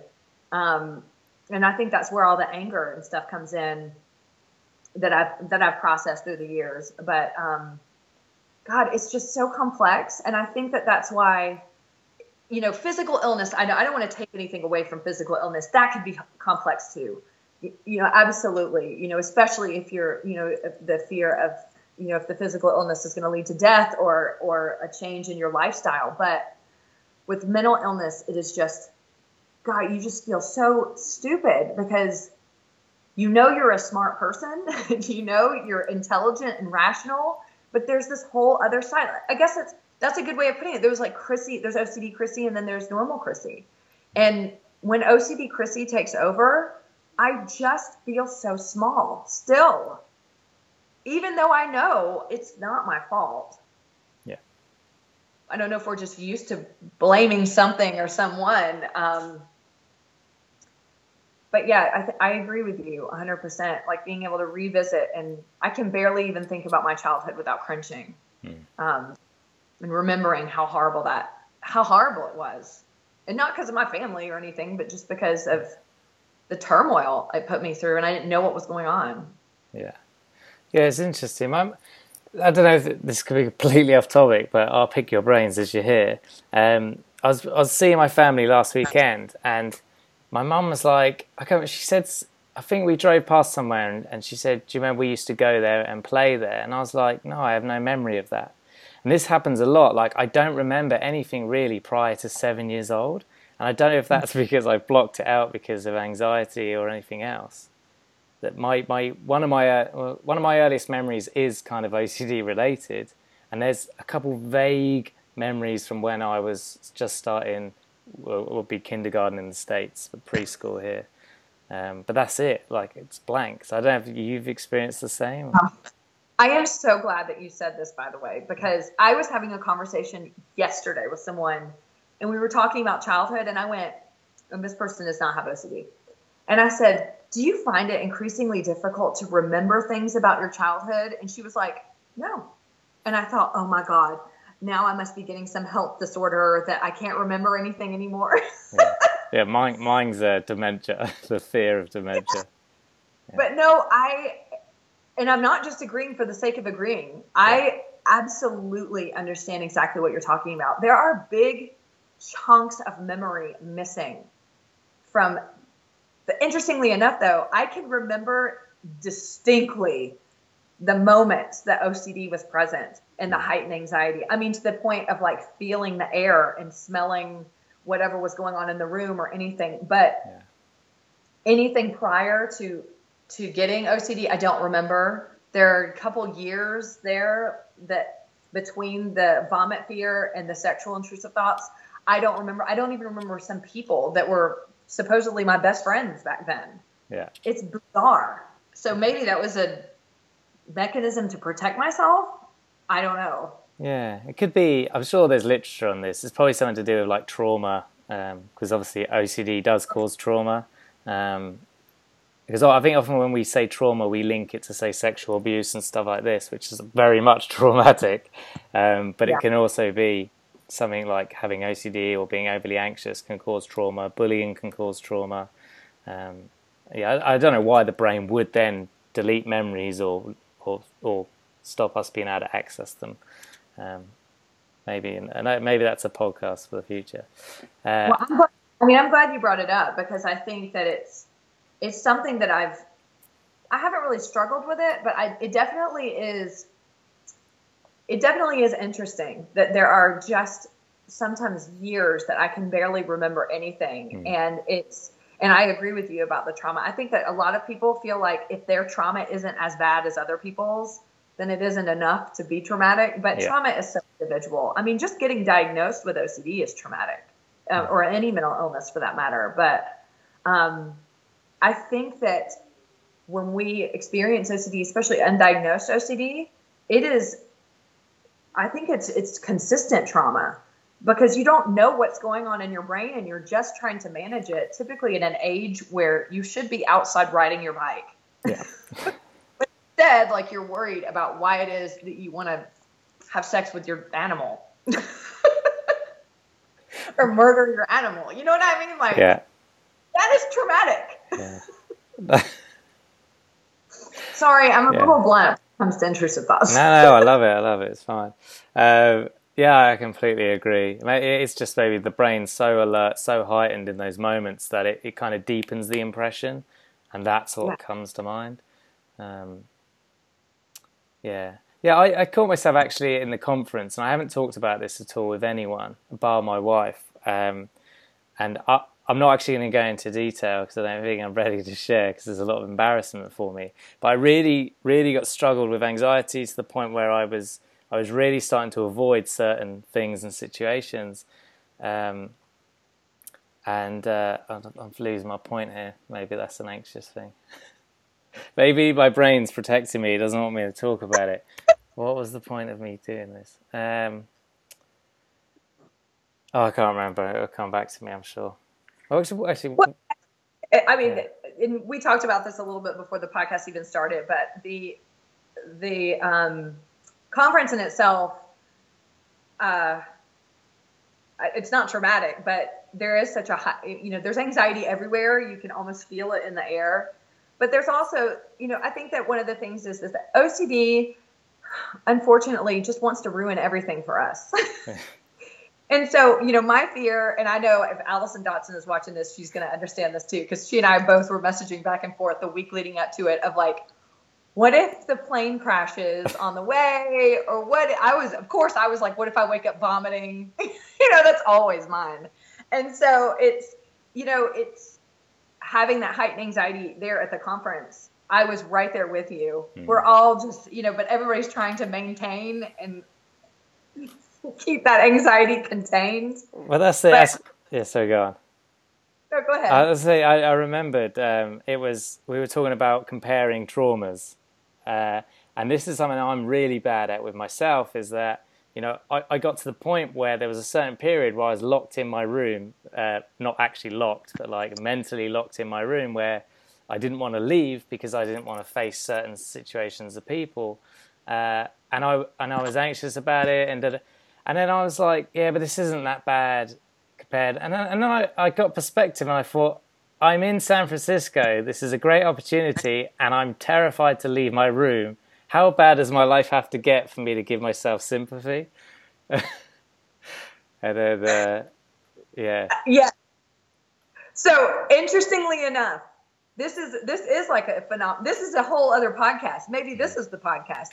And I think that's where all the anger and stuff comes in that I've processed through the years. But God, it's just so complex. And I think that's why, physical illness, I don't want to take anything away from physical illness. That could be complex too. Absolutely, especially if you're, the fear of, if the physical illness is going to lead to death or a change in your lifestyle. But with mental illness, it is just, God, you just feel so stupid, because you're a smart person, you're intelligent and rational, but there's this whole other side. I guess that's a good way of putting it. There's like Chrissy, there's OCD Chrissy, and then there's normal Chrissy. And when OCD Chrissy takes over, I just feel so small still, even though I know it's not my fault. Yeah. I don't know if we're just used to blaming something or someone. But yeah, I agree with you 100%. Like being able to revisit, and I can barely even think about my childhood without cringing, and remembering how horrible it was. And not because of my family or anything, but just because of the turmoil it put me through, and I didn't know what was going on. Yeah, it's interesting. I don't know if this could be completely off topic, but I'll pick your brains as you're here. I was seeing my family last weekend, and my mum was like, she said, I think we drove past somewhere, and she said, "Do you remember we used to go there and play there?" And I was like, "No, I have no memory of that." And this happens a lot. Like, I don't remember anything really prior to 7 years old, and I don't know if that's because I blocked it out because of anxiety or anything else. That one of my earliest memories is kind of OCD related, and there's a couple vague memories from when I was just starting, would be kindergarten in the States, but preschool here. But that's it. Like, it's blank. So I don't know if you've experienced the same. I am so glad that you said this, by the way, because I was having a conversation yesterday with someone, and we were talking about childhood, and I went, and this person does not have OCD. And I said, "Do you find it increasingly difficult to remember things about your childhood?" And she was like, "No." And I thought, oh my God, now I must be getting some health disorder that I can't remember anything anymore. Yeah, mine's dementia, the fear of dementia. Yeah. But no, and I'm not just agreeing for the sake of agreeing. Yeah. I absolutely understand exactly what you're talking about. There are big chunks of memory missing from. But interestingly enough, though, I can remember distinctly the moments that OCD was present and the heightened anxiety. I mean, to the point of like feeling the air and smelling whatever was going on in the room or anything. But anything prior to getting OCD, I don't remember. There are a couple years there that between the vomit fear and the sexual intrusive thoughts, I don't remember. I don't even remember some people that were supposedly my best friends back then. Yeah. It's bizarre. So maybe that was a mechanism to protect myself. I don't know. Yeah, it could be. I'm sure there's literature on this. It's probably something to do with like trauma, because obviously OCD does cause trauma. Because I think often when we say trauma, we link it to, say, sexual abuse and stuff like this, which is very much traumatic. But it can also be something like having OCD or being overly anxious can cause trauma. Bullying can cause trauma. I don't know why the brain would then delete memories or stop us being able to access them. Maybe that's a podcast for the future. Well, I'm glad you brought it up, because I think that it's something that I haven't really struggled with it, but it definitely is interesting that there are just sometimes years that I can barely remember anything. And I agree with you about the trauma. I think that a lot of people feel like if their trauma isn't as bad as other people's, then it isn't enough to be traumatic. But trauma is so individual. I mean, just getting diagnosed with OCD is traumatic, or any mental illness for that matter. But I think that when we experience OCD, especially undiagnosed OCD, I think it's consistent trauma, because you don't know what's going on in your brain and you're just trying to manage it, typically at an age where you should be outside riding your bike. Yeah. But instead, like, you're worried about why it is that you want to have sex with your animal or murder your animal. You know what I mean? Like, that is traumatic. Yeah. Sorry, I'm a little blunt when it comes to intrusive thoughts. No, I love it. It's fine. I completely agree. It's just maybe the brain's so alert, so heightened in those moments that it kind of deepens the impression, and that's what comes to mind. I caught myself actually in the conference, and I haven't talked about this at all with anyone, bar my wife. And I'm not actually going to go into detail because I don't think I'm ready to share, because there's a lot of embarrassment for me. But I really, really got struggled with anxiety to the point where I was really starting to avoid certain things and situations. I'm losing my point here. Maybe that's an anxious thing. Maybe my brain's protecting me. It doesn't want me to talk about it. What was the point of me doing this? I can't remember. It'll come back to me, I'm sure. Actually, I mean, we talked about this a little bit before the podcast even started, but the conference in itself, it's not traumatic, but there is such a high, there's anxiety everywhere. You can almost feel it in the air. But there's also, I think that one of the things is that OCD unfortunately just wants to ruin everything for us. And so, my fear, and I know if Allison Dotson is watching this, she's going to understand this too, because she and I both were messaging back and forth the week leading up to it of like, what if the plane crashes on the way? Or of course, I was like, what if I wake up vomiting? That's always mine. And so it's having that heightened anxiety there at the conference. I was right there with you. We're all just, but everybody's trying to maintain and keep that anxiety contained. Well, that's it. Yeah, so go on. No, go ahead. I remembered we were talking about comparing traumas, and this is something I'm really bad at with myself. Is that I got to the point where there was a certain period where I was locked in my room, not actually locked, but like mentally locked in my room, where I didn't want to leave because I didn't want to face certain situations of people, and I was anxious about it, and then I was like, yeah, but this isn't that bad compared. And then I got perspective, and I thought, I'm in San Francisco. This is a great opportunity, and I'm terrified to leave my room. How bad does my life have to get for me to give myself sympathy? And then, yeah. Yeah. So interestingly enough, this is like a phenomenon. This is a whole other podcast. Maybe this is the podcast.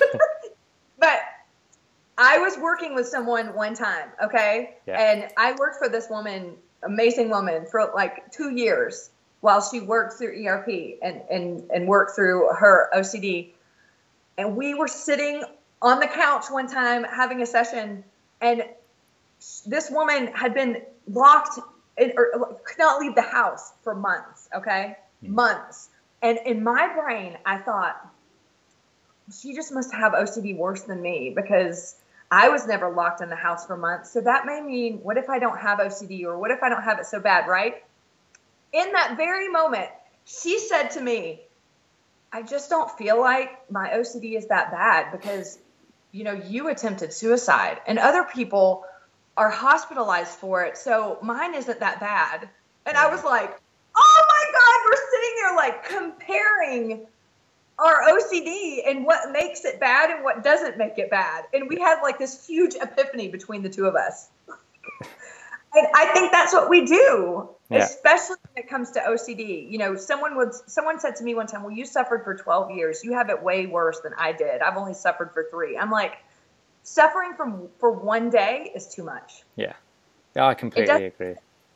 But I was working with someone one time, okay? Yeah. And I worked for this woman, amazing woman, for like 2 years while she worked through ERP and worked through her OCD. And we were sitting on the couch one time having a session, and this woman had been locked or could not leave the house for months, okay? Months. And in my brain, I thought, she just must have OCD worse than me, because I was never locked in the house for months. So that may mean, what if I don't have OCD, or what if I don't have it so bad, right? In that very moment, she said to me, I just don't feel like my OCD is that bad, because, you attempted suicide and other people are hospitalized for it. So mine isn't that bad. And I was like, oh my God, we're sitting there like comparing our OCD and what makes it bad and what doesn't make it bad. And we had like this huge epiphany between the two of us. And I think that's what we do, especially when it comes to OCD. Someone said to me one time, well, you suffered for 12 years. You have it way worse than I did. I've only suffered for 3. I'm like, suffering for one day is too much. Yeah, I completely agree.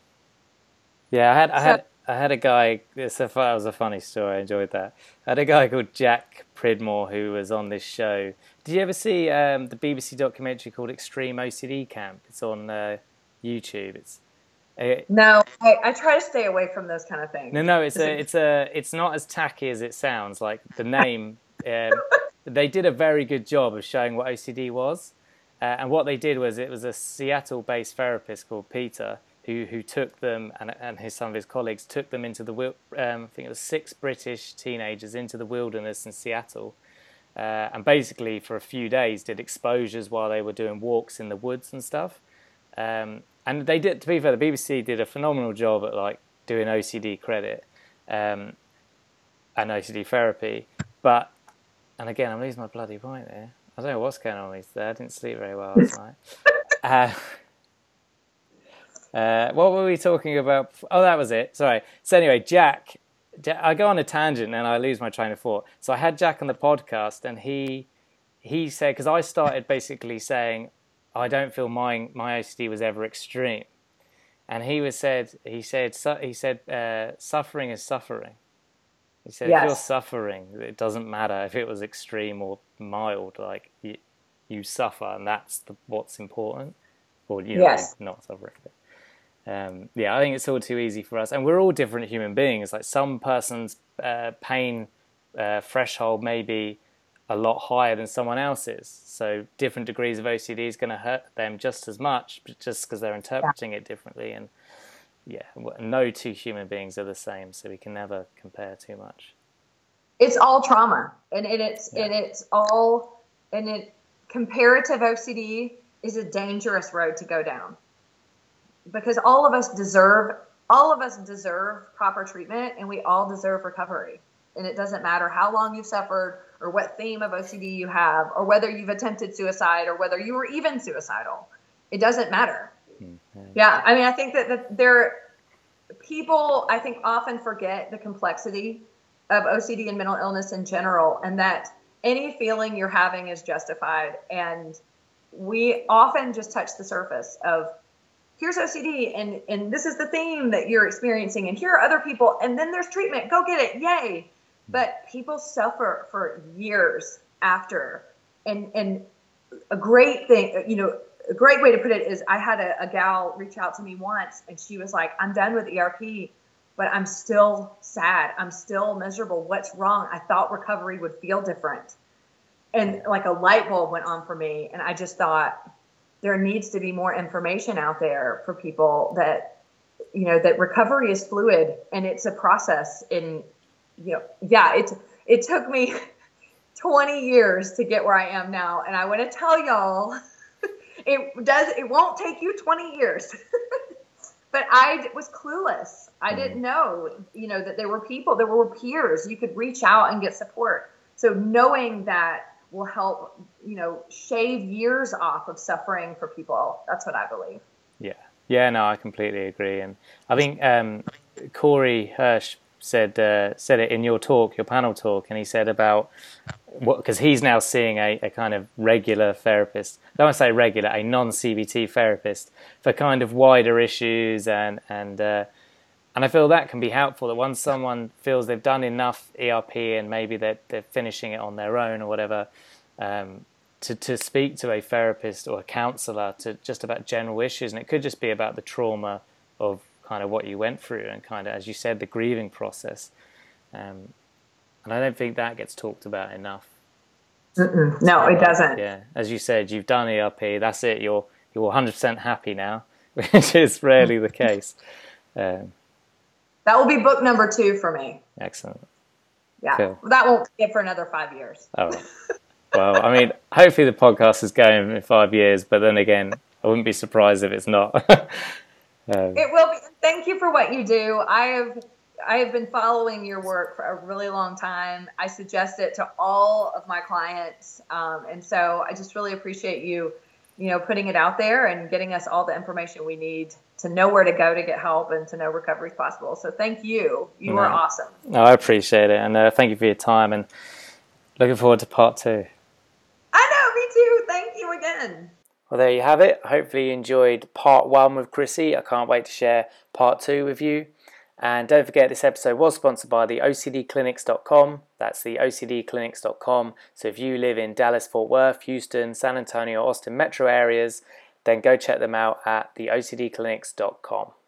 Yeah, I had a guy. That was a funny story. I enjoyed that. I had a guy called Jack Pridmore who was on this show. Did you ever see the BBC documentary called Extreme OCD Camp? It's on YouTube. No, I try to stay away from those kind of things. No, it's not as tacky as it sounds. Like the name, they did a very good job of showing what OCD was, and what they did was, it was a Seattle-based therapist called Peter who took them, and some of his colleagues took them into I think it was 6 British teenagers into the wilderness in Seattle, and basically for a few days did exposures while they were doing walks in the woods and stuff. And they did, to be fair, the BBC did a phenomenal job at like doing OCD credit and OCD therapy. But, and again, I'm losing my bloody point here. I don't know what's going on with me today. I didn't sleep very well last night. What were we talking about? Oh, that was it. Sorry. So anyway, Jack, I go on a tangent and I lose my train of thought. So I had Jack on the podcast, and he said, because I started basically saying, I don't feel my OCD was ever extreme, and he said suffering is suffering. He said, yes. If you're suffering, it doesn't matter if it was extreme or mild. Like you suffer, and that's what's important. Or yes. Not suffering. I think it's all too easy for us, and we're all different human beings. Like some person's pain threshold may be a lot higher than someone else's, so different degrees of OCD is going to hurt them just as much, just because they're interpreting it differently. And no two human beings are the same, so we can never compare too much. It's all trauma, and comparative OCD is a dangerous road to go down, because all of us deserve proper treatment, and we all deserve recovery. And it doesn't matter how long you've suffered or what theme of OCD you have, or whether you've attempted suicide, or whether you were even suicidal. It doesn't matter. Mm-hmm. Yeah, I mean, I think that people, I think, often forget the complexity of OCD and mental illness in general, and that any feeling you're having is justified. And we often just touch the surface of, here's OCD, and this is the theme that you're experiencing, and here are other people, and then there's treatment. Go get it. Yay. But people suffer for years after. And a great thing, a great way to put it is, I had a gal reach out to me once, and she was like, I'm done with ERP, but I'm still sad. I'm still miserable. What's wrong? I thought recovery would feel different. And like a light bulb went on for me. And I just thought, there needs to be more information out there for people that, that recovery is fluid and it's a process. And, it took me 20 years to get where I am now. And I want to tell y'all, it won't take you 20 years. But I was clueless. I didn't know, that there were people, there were peers, you could reach out and get support. So knowing that will help, shave years off of suffering for people. That's what I believe. Yeah, no, I completely agree. And I think Corey Hirsch said it in your panel talk, and he said about because he's now seeing a kind of regular therapist. I don't want to say regular, a non-CBT therapist for kind of wider issues, and I feel that can be helpful. That once someone feels they've done enough ERP and maybe they're finishing it on their own or whatever, to speak to a therapist or a counsellor to just about general issues, and it could just be about the trauma of kind of what you went through and kind of, as you said, the grieving process. And I don't think that gets talked about enough. No, it doesn't. Yeah, as you said, you've done ERP. That's it. You're 100% happy now, which is rarely the case. That will be book number 2 for me. Excellent. Yeah, cool. That won't get for another 5 years. Oh, well, I mean, hopefully the podcast is going in 5 years, but then again, I wouldn't be surprised if it's not. It will be. Thank you for what you do. I have been following your work for a really long time. I suggest it to all of my clients, and so I just really appreciate you, putting it out there and getting us all the information we need to know where to go to get help and to know recovery is possible. So thank you. You are awesome. No, I appreciate it, and thank you for your time, and looking forward to part 2. I know, me too. Thank you again. Well, there you have it. Hopefully you enjoyed part 1 with Chrissy. I can't wait to share part 2 with you. And don't forget, this episode was sponsored by the OCDclinics.com. That's the OCDclinics.com. So if you live in Dallas, Fort Worth, Houston, San Antonio, Austin metro areas, then go check them out at the OCDclinics.com.